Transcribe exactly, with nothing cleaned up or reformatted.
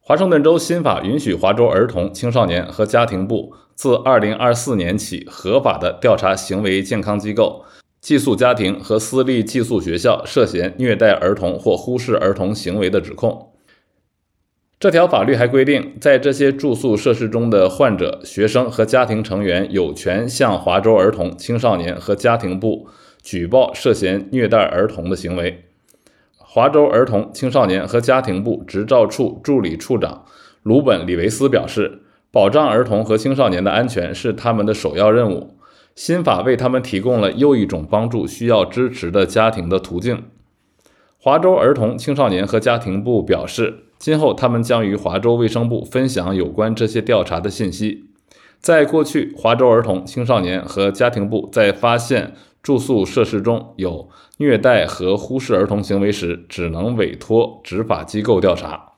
华盛顿州新法允许华州儿童、青少年和家庭部自二零二四年起合法地调查行为健康机构、寄宿家庭和私立寄宿学校涉嫌虐待儿童或忽视儿童行为的指控。这条法律还规定，在这些住宿设施中的患者、学生和家庭成员有权向华州儿童、青少年和家庭部举报涉嫌虐待儿童的行为。华州儿童、青少年和家庭部执照处助理处长鲁本·里维斯表示，保障儿童和青少年的安全是他们的首要任务。新法为他们提供了又一种帮助需要支持的家庭的途径。华州儿童、青少年和家庭部表示，今后他们将与华州卫生部分享有关这些调查的信息。在过去，华州儿童、青少年和家庭部在发现住宿设施中有虐待和忽视儿童行为时，只能委托执法机构调查。